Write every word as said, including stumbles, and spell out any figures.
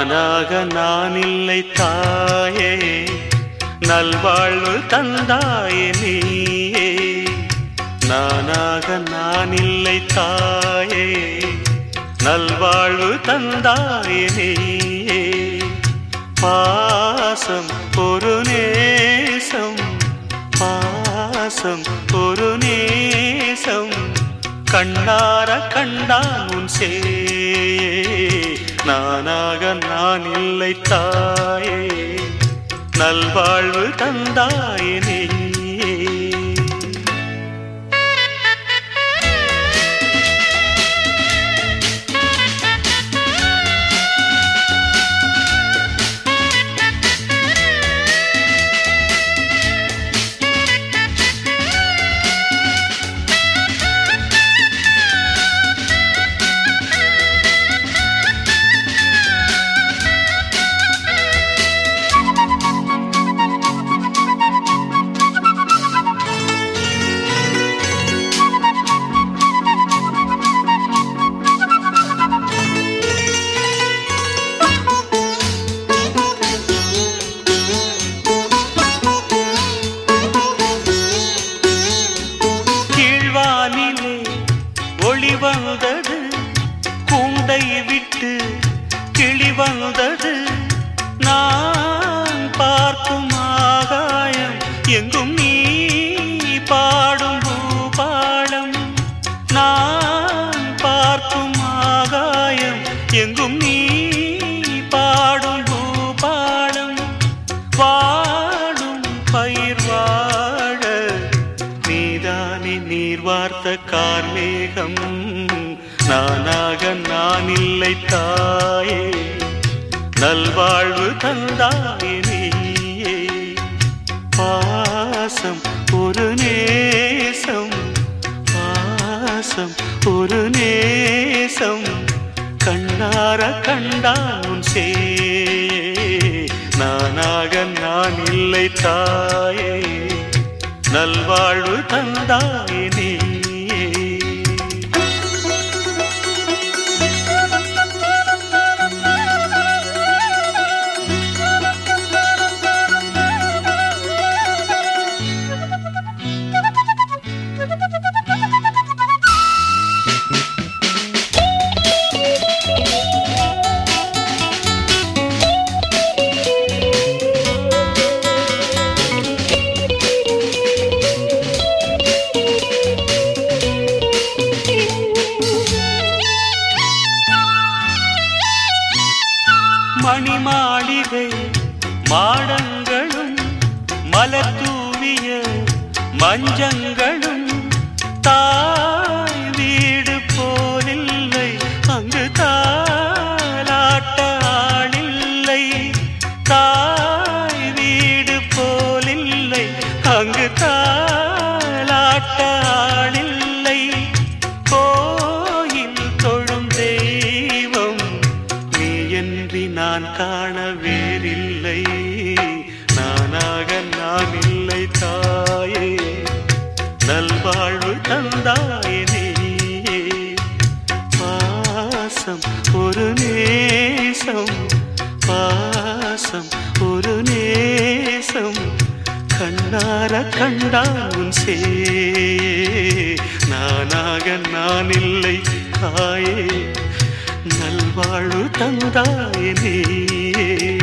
நானாக நான் இல்லை தாயே, நல்வாழ்வு தந்தாயே நீயே. நானாக நான் இல்லை தாயே, நல்வாழ்வு தந்தாயே நீயே. பாசம் ஒரு நேசம், பாசம் ஒரு நேசம், கண்ணார கண்டான் உன் சே. நானாக நான் இல்லை தாயே, நல்வாழ்வு தந்தாயே நீ. ஒளி வந்தது, கூண்டை விட்டு கிளி வந்தது, நான் பார்க்கும் ஆகாயம் எங்கும் நீ பாடும் பூபாலம். நான் பார்க்கும் ஆகாயம் எங்கும் நீ பாடும் பூபாலம். வாடும் பயிர் வாழ நீதானே நீர் வார்த்த கார்மேகம். நானாக நான் இல்லை தாயே, நல்வாழ்வு தந்தாயே நீயே. பாசம் ஒரு நேசம், பாசம் ஒரு நேசம், கண்ணார கண்டான் உன் சே. நானாக நான் இல்லை தாயே, நல்வாழ்வு தந்தாயே நீ. மணிமாளிகை மாடங்களும் மலர் தூவிய மஞ்சங்களும் தாய் வீடு போலில்லை, அங்கு தாலாட்ட ஆளில்லை. தாய் வீடு போலில்லை, அங்கு தாலாட்ட ஆளில்லை. கோயில் தொழும் தெய்வம் நீ என்று நான் காண வேறில்லை. நானாக நான் இல்லை தாயே, நல்வாழ்வு தந்தாயே நீயே. பாசம் ஒரு நேசம், பாசம் ஒரு நேசம், கண்ணார கண்டான் உன் சே. நானாக நான் இல்லை தாயே, நல்வாழ்வு தந்தாயே நீயே.